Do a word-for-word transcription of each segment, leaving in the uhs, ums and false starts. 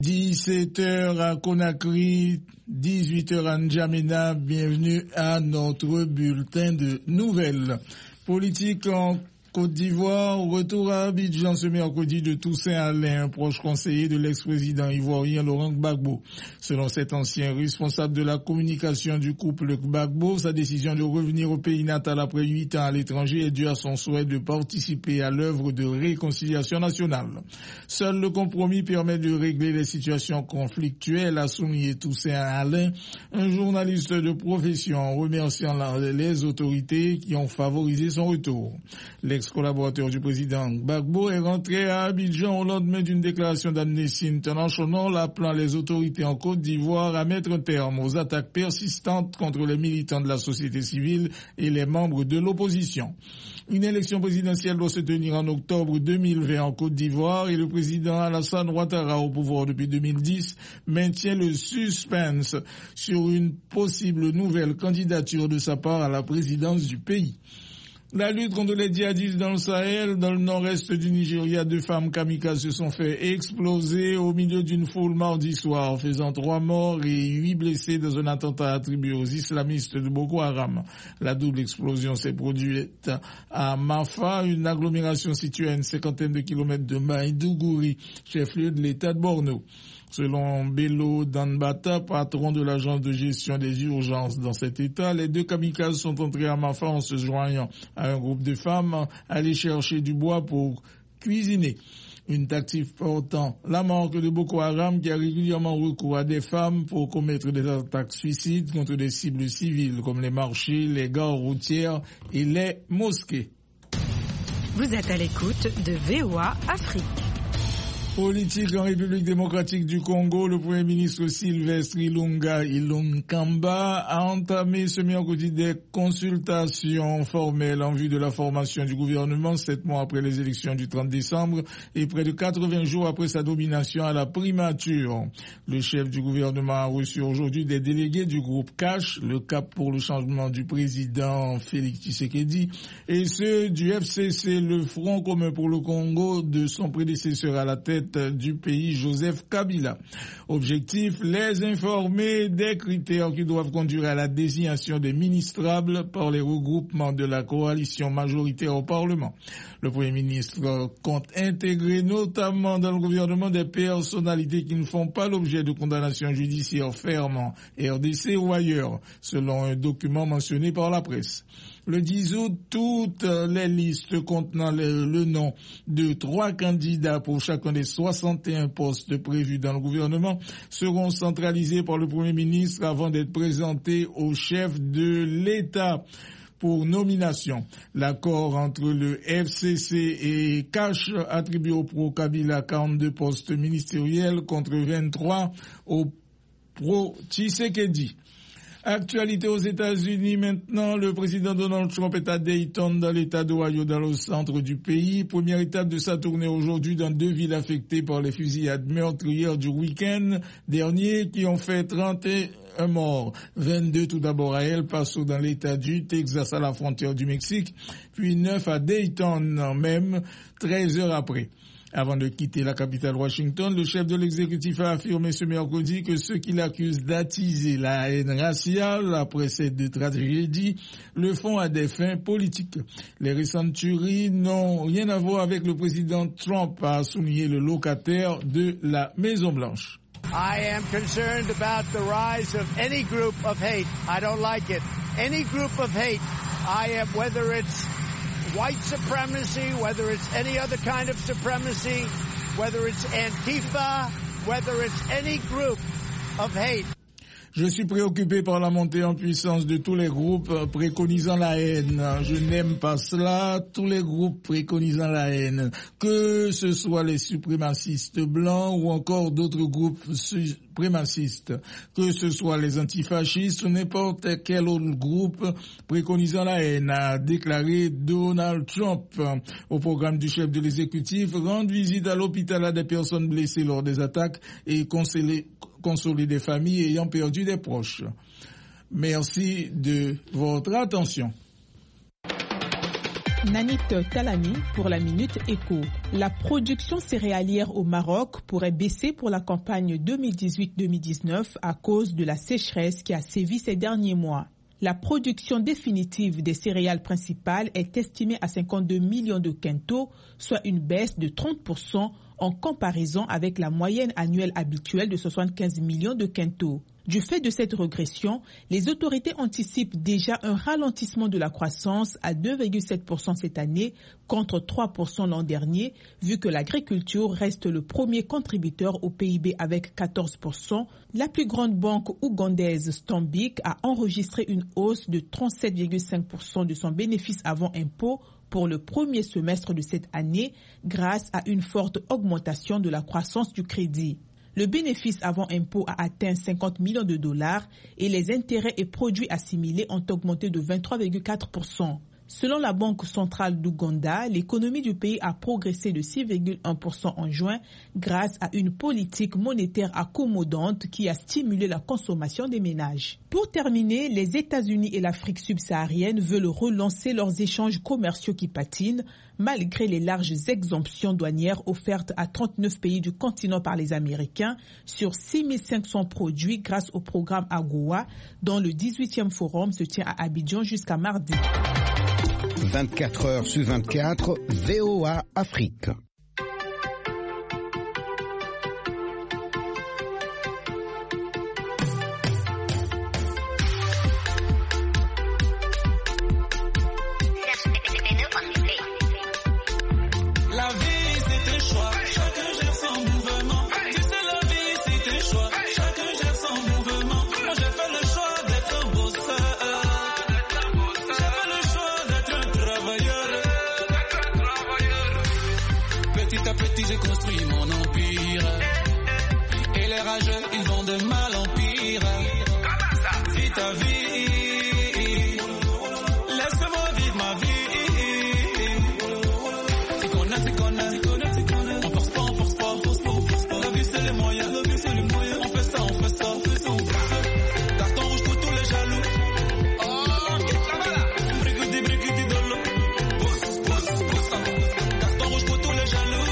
dix-sept heures à Conakry, dix-huit heures à N'Djamena. Bienvenue à notre bulletin de nouvelles. Politique en Côte d'Ivoire, retour à Abidjan ce mercredi de Toussaint Alain, proche conseiller de l'ex-président ivoirien Laurent Gbagbo. Selon cet ancien responsable de la communication du couple Gbagbo, sa décision de revenir au pays natal après huit ans à l'étranger est due à son souhait de participer à l'œuvre de réconciliation nationale. Seul le compromis permet de régler les situations conflictuelles, a souligné Toussaint Alain, un journaliste de profession, en remerciant les autorités qui ont favorisé son retour. L'ex-collaborateur du président Gbagbo est rentré à Abidjan au lendemain d'une déclaration d'Amnesty International appelant les autorités en Côte d'Ivoire à mettre un terme aux attaques persistantes contre les militants de la société civile et les membres de l'opposition. Une élection présidentielle doit se tenir en octobre deux mille vingt en Côte d'Ivoire et le président Alassane Ouattara, au pouvoir depuis deux mille dix, maintient le suspense sur une possible nouvelle candidature de sa part à la présidence du pays. La lutte contre les djihadistes dans le Sahel, dans le nord-est du Nigeria, deux femmes kamikazes se sont fait exploser au milieu d'une foule mardi soir, faisant trois morts et huit blessés dans un attentat attribué aux islamistes de Boko Haram. La double explosion s'est produite à Mafa, une agglomération située à une cinquantaine de kilomètres de Maïdougouri, chef-lieu de l'État de Borno. Selon Bello Danbata, patron de l'agence de gestion des urgences dans cet état, les deux kamikazes sont entrés à Mafa en se joignant à un groupe de femmes aller chercher du bois pour cuisiner. Une tactique portant la marque de Boko Haram qui a régulièrement recours à des femmes pour commettre des attaques suicides contre des cibles civiles comme les marchés, les gares routières et les mosquées. Vous êtes à l'écoute de V O A Afrique. Politique en République démocratique du Congo, le Premier ministre Sylvestre Ilunga Ilunkamba a entamé ce mercredi des consultations formelles en vue de la formation du gouvernement sept mois après les élections du trente décembre et près de quatre-vingts jours après sa nomination à la primature. Le chef du gouvernement a reçu aujourd'hui des délégués du groupe Cash, le Cap pour le changement du président Félix Tshisekedi, et ceux du F C C, le Front commun pour le Congo, de son prédécesseur à la tête du pays, Joseph Kabila. Objectif, les informer des critères qui doivent conduire à la désignation des ministrables par les regroupements de la coalition majoritaire au Parlement. Le Premier ministre compte intégrer notamment dans le gouvernement des personnalités qui ne font pas l'objet de condamnations judiciaires fermes, R D C ou ailleurs, selon un document mentionné par la presse. Le dix août, toutes les listes contenant le, le nom de trois candidats pour chacun des soixante et un postes prévus dans le gouvernement seront centralisés par le Premier ministre avant d'être présentés au chef de l'État pour nomination. L'accord entre le F C C et Cash attribue au pro-Kabila quarante-deux postes ministériels contre vingt-trois au pro-Tshisekedi. Actualité aux États-Unis maintenant, le président Donald Trump est à Dayton dans l'État d'Ohio dans le centre du pays. Première étape de sa tournée aujourd'hui dans deux villes affectées par les fusillades meurtrières du week-end dernier qui ont fait trente et un morts. vingt-deux tout d'abord à El Paso dans l'État du Texas à la frontière du Mexique, puis neuf à Dayton même, treize heures après. Avant de quitter la capitale Washington, le chef de l'exécutif a affirmé ce mercredi que ceux qui l'accusent d'attiser la haine raciale après ces deux tragédies le font à des fins politiques. Les récentes tueries n'ont rien à voir avec le président Trump, a souligné le locataire de la Maison-Blanche. I am concerned about the rise of any group of hate. I don't like it. Any group of hate. I am, whether it's white supremacy, whether it's any other kind of supremacy, whether it's Antifa, whether it's any group of hate. Je suis préoccupé par la montée en puissance de tous les groupes préconisant la haine. Je n'aime pas cela, tous les groupes préconisant la haine. Que ce soit les suprémacistes blancs ou encore d'autres groupes suprémacistes. Que ce soit les antifascistes ou n'importe quel autre groupe préconisant la haine, a déclaré Donald Trump. Au programme du chef de l'exécutif, rendre visite à l'hôpital à des personnes blessées lors des attaques et consoler consoler des familles ayant perdu des proches. Merci de votre attention. Nanit Talani pour la Minute Éco. La production céréalière au Maroc pourrait baisser pour la campagne deux mille dix-huit deux mille dix-neuf à cause de la sécheresse qui a sévi ces derniers mois. La production définitive des céréales principales est estimée à cinquante-deux millions de quintaux, soit une baisse de trente pour cent en comparaison avec la moyenne annuelle habituelle de soixante-quinze millions de quintaux. Du fait de cette régression, les autorités anticipent déjà un ralentissement de la croissance à deux virgule sept pour cent cette année contre trois pour cent l'an dernier, vu que l'agriculture reste le premier contributeur au P I B avec quatorze pour cent. La plus grande banque ougandaise Stanbic a enregistré une hausse de trente-sept virgule cinq pour cent de son bénéfice avant impôt pour le premier semestre de cette année grâce à une forte augmentation de la croissance du crédit. Le bénéfice avant impôt a atteint cinquante millions de dollars et les intérêts et produits assimilés ont augmenté de vingt-trois virgule quatre pour cent. Selon la Banque centrale d'Ouganda, l'économie du pays a progressé de six virgule un pour cent en juin grâce à une politique monétaire accommodante qui a stimulé la consommation des ménages. Pour terminer, les États-Unis et l'Afrique subsaharienne veulent relancer leurs échanges commerciaux qui patinent malgré les larges exemptions douanières offertes à trente-neuf pays du continent par les Américains sur six mille cinq cents produits grâce au programme AGOA dont le dix-huitième forum se tient à Abidjan jusqu'à mardi. vingt-quatre heures sur vingt-quatre, V O A Afrique. J'ai construit mon empire et les rageux ils vont de mal en pire. Vis ta vie, laisse-moi vivre ma vie. C'est qu'on a, c'est qu'on a, c'est qu'on a, c'est qu'on a. On force pas, on force pas, on force pas, on force pas. La vie c'est les moyens, la vie c'est les moyens. On fait ça, on fait ça, on fait ça, on fait ça. Carton rouge pour tous les jaloux. Oh, quitte la bala. Brigudi, brigudi de l'eau. Pousse, pousse, pousse. Carton rouge pour tous les jaloux.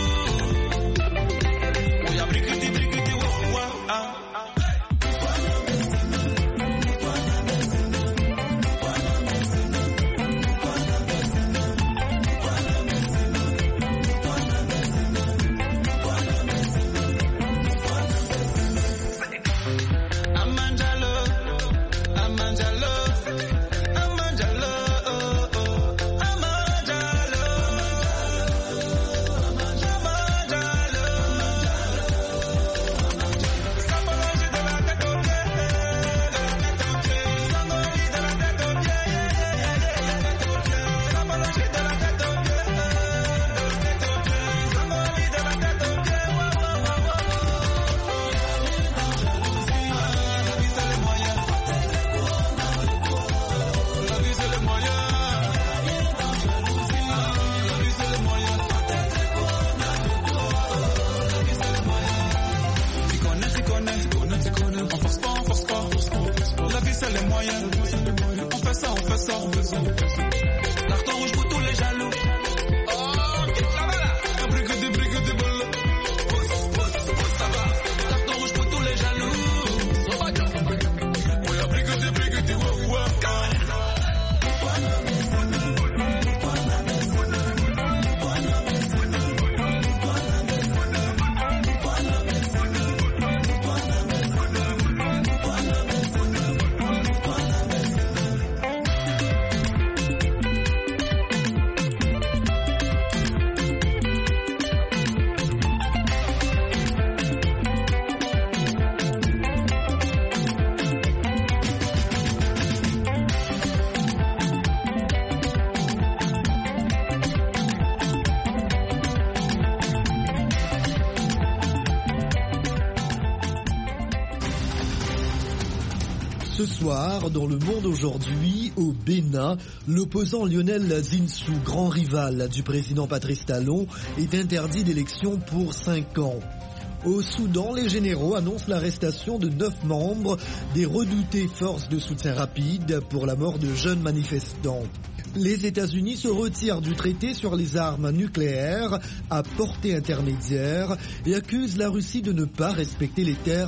Ce soir, dans Le Monde aujourd'hui, au Bénin, l'opposant Lionel Zinsou, grand rival du président Patrice Talon, est interdit d'élection pour cinq ans. Au Soudan, les généraux annoncent l'arrestation de neuf membres des redoutées forces de soutien rapide pour la mort de jeunes manifestants. Les États-Unis se retirent du traité sur les armes nucléaires à portée intermédiaire et accusent la Russie de ne pas respecter les termes